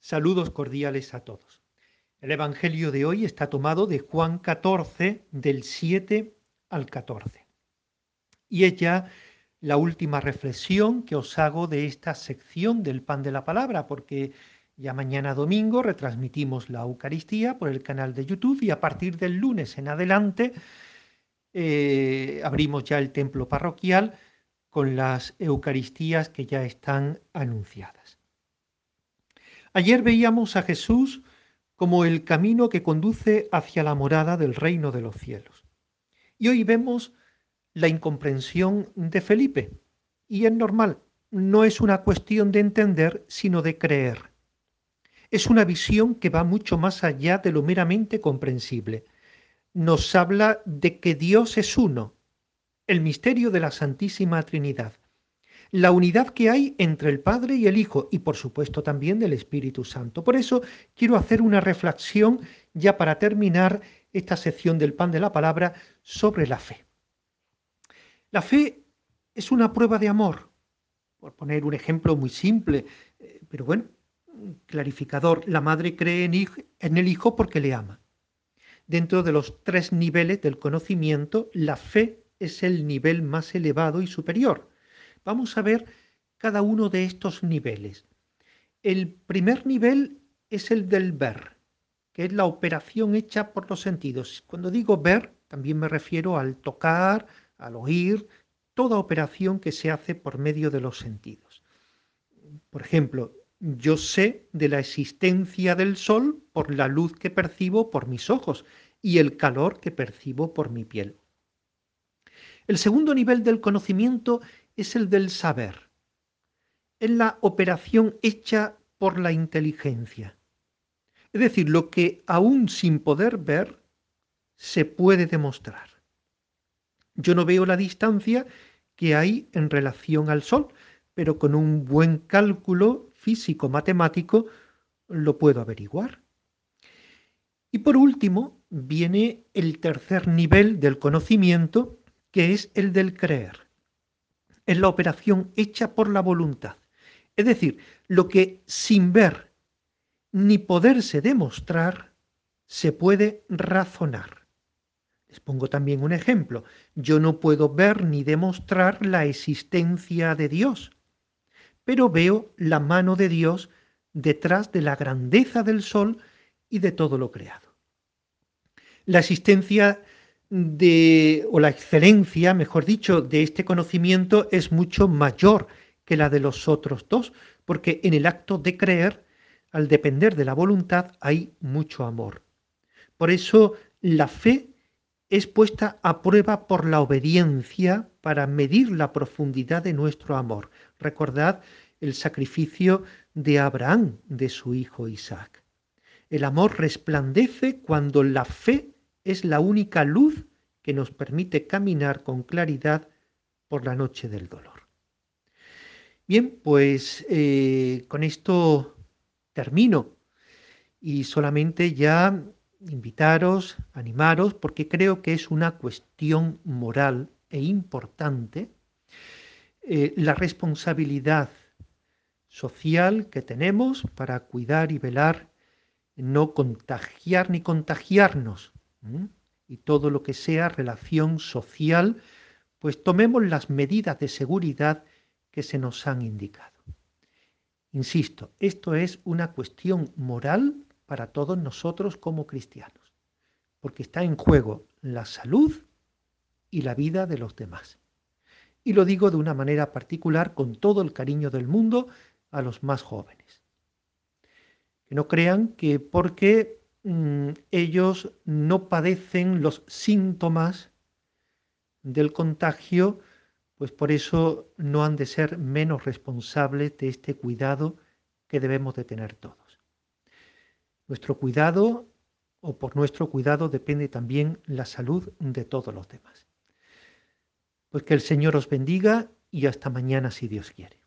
Saludos cordiales a todos. El Evangelio de hoy está tomado de Juan 14, del 7 al 14. Y es ya la última reflexión que os hago de esta sección del Pan de la Palabra, porque ya mañana domingo retransmitimos la Eucaristía por el canal de YouTube y a partir del lunes en adelante abrimos ya el templo parroquial con las Eucaristías que ya están anunciadas. Ayer veíamos a Jesús como el camino que conduce hacia la morada del reino de los cielos. Y hoy vemos la incomprensión de Felipe. Y es normal, no es una cuestión de entender, sino de creer. Es una visión que va mucho más allá de lo meramente comprensible. Nos habla de que Dios es uno, el misterio de la Santísima Trinidad, la unidad que hay entre el Padre y el Hijo y por supuesto también del Espíritu Santo. Por eso quiero hacer una reflexión ya para terminar esta sección del Pan de la Palabra sobre la fe. La fe es una prueba de amor, por poner un ejemplo muy simple, pero bueno, clarificador. La madre cree en el Hijo porque le ama. Dentro de los 3 niveles del conocimiento, la fe es el nivel más elevado y superior. Vamos a ver cada uno de estos niveles. El primer nivel es el del ver, que es la operación hecha por los sentidos. Cuando digo ver, también me refiero al tocar, al oír, toda operación que se hace por medio de los sentidos. Por ejemplo, yo sé de la existencia del sol por la luz que percibo por mis ojos y el calor que percibo por mi piel. El segundo nivel del conocimiento es el del saber. Es la operación hecha por la inteligencia. Es decir, lo que aún sin poder ver se puede demostrar. Yo no veo la distancia que hay en relación al Sol, pero con un buen cálculo físico-matemático lo puedo averiguar. Y por último, viene el tercer nivel del conocimiento, que es el del creer. Es la operación hecha por la voluntad. Es decir, lo que sin ver ni poderse demostrar, se puede razonar. Les pongo también un ejemplo. Yo no puedo ver ni demostrar la existencia de Dios, pero veo la mano de Dios detrás de la grandeza del sol y de todo lo creado. La existencia o la excelencia, mejor dicho, de este conocimiento es mucho mayor que la de los otros dos, porque en el acto de creer, al depender de la voluntad, hay mucho amor. Por eso la fe es puesta a prueba por la obediencia para medir la profundidad de nuestro amor. Recordad el sacrificio de Abraham, de su hijo Isaac. El amor resplandece cuando la fe es la única luz que nos permite caminar con claridad por la noche del dolor. Bien, pues con esto termino y solamente ya invitaros, animaros, porque creo que es una cuestión moral e importante la responsabilidad social que tenemos para cuidar y velar, no contagiar ni contagiarnos, y todo lo que sea relación social, pues tomemos las medidas de seguridad que se nos han indicado. Insisto, esto es una cuestión moral para todos nosotros como cristianos, porque está en juego la salud y la vida de los demás. Y lo digo de una manera particular, con todo el cariño del mundo, a los más jóvenes. Que no crean que porque ellos no padecen los síntomas del contagio, pues por eso no han de ser menos responsables de este cuidado que debemos de tener todos. Nuestro cuidado, o por nuestro cuidado, depende también la salud de todos los demás. Pues que el Señor os bendiga y hasta mañana si Dios quiere.